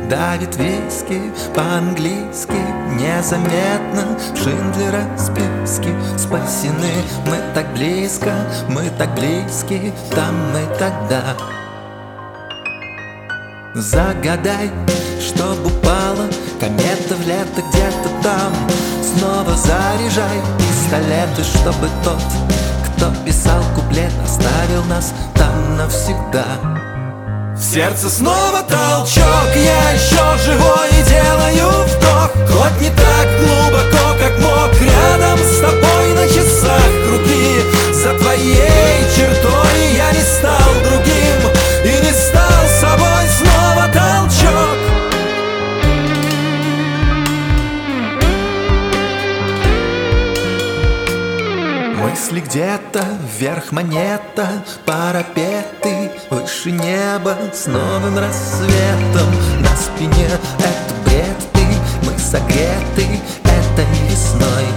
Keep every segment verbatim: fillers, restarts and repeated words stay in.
давит виски по-английски. Незаметно в Шиндлера списки спасены. Мы так близко, мы так близки, там и тогда. Загадай, чтоб упала комета в лето где-то там. Снова заряжай пистолеты, чтобы тот, кто писал куплет, оставил нас там навсегда. В сердце снова толчок, я еще живой и делаю вдох. Хоть не так глубоко, как мог, рядом с тобой на часах круги. За твоей чертой я не стал другим и не стал собой. Снова толчок. Мысли где-то, вверх монета, парапеты, выше неба с новым рассветом. На спине это бред ты, мы согреты этой весной.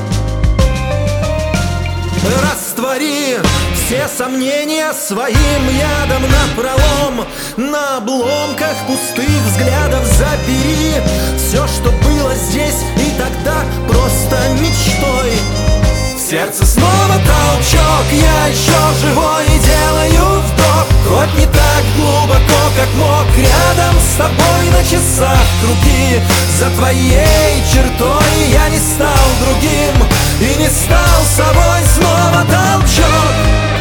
Раствори все сомнения своим ядом напролом. На обломках пустых взглядов забери все, что было здесь и тогда просто мечтой. В сердце снова толчок, я еще живой и делаю вдох. Хоть не так глубоко, как мог, рядом с тобой на часах круги. За твоей чертой я не стал другим и не стал собой. Снова толчок.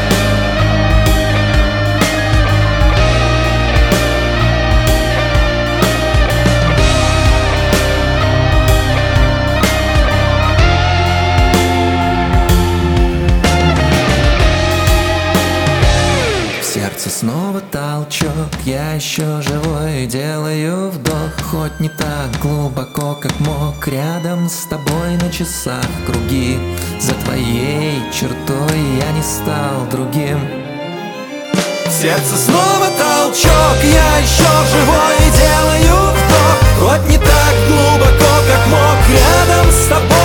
Сердце снова толчок, я еще живой, делаю вдох. Хоть не так глубоко, как мог, рядом с тобой на часах круги. За твоей чертой я не стал другим. Сердце снова толчок, я еще живой и делаю вдох. Хоть не так глубоко, как мог, рядом с тобой